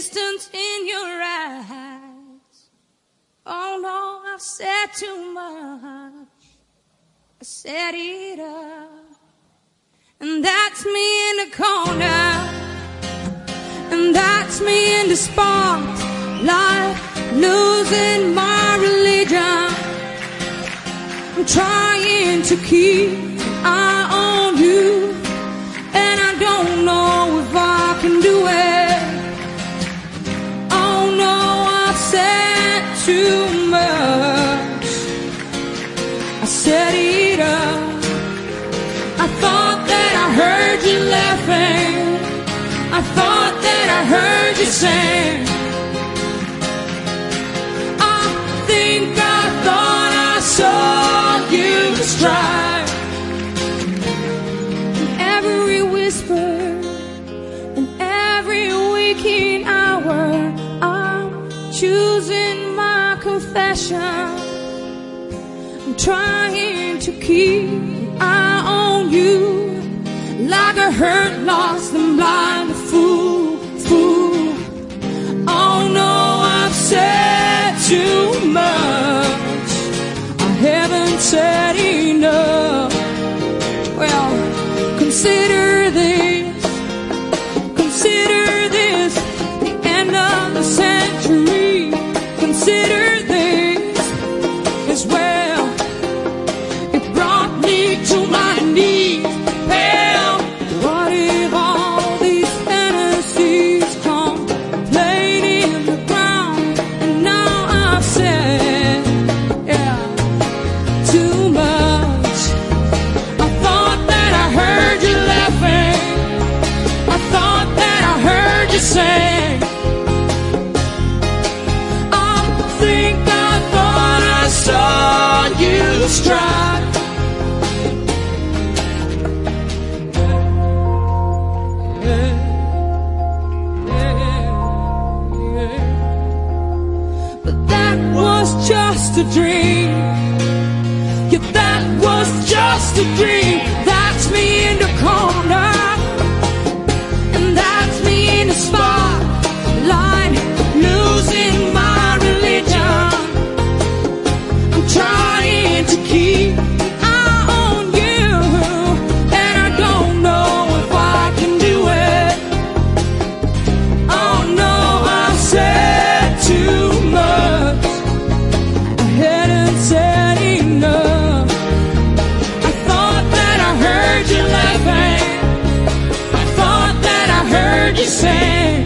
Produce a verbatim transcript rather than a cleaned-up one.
distance in your eyes. Oh no, I've said too much. I said it up. And that's me in the corner. And that's me in the spotlight, losing my religion. I'm trying to keep an eye on you, and I don't know if I can do it. Oh no, I've said too much. I said it up. I thought that I heard you laughing. I thought that I heard you sing. I think I thought I saw you strike. And every whisper and every waking hour, I'm choosing my confession. I'm trying to keep an eye on you, like a hurt, lost and blind fool, fool. Oh no, I've said too much. I haven't said enough. Well, consider this, consider this the end of the century. Consider this as well. It brought me to my knees. What if all these fantasies come playing in the ground? And now I've said, yeah, too much. I thought that I heard you laughing. I thought that I heard you sing. I think I thought I saw you strike. Just a dream. Yeah, that was just a dream. That's me in the corner, and that's me in the spotlight, losing my religion. I'm trying to keep an eye on you, and I don't know if I can do it. Oh no, I've said too much. Hadn't said enough. I thought that I heard you laughing. I thought that I heard you say.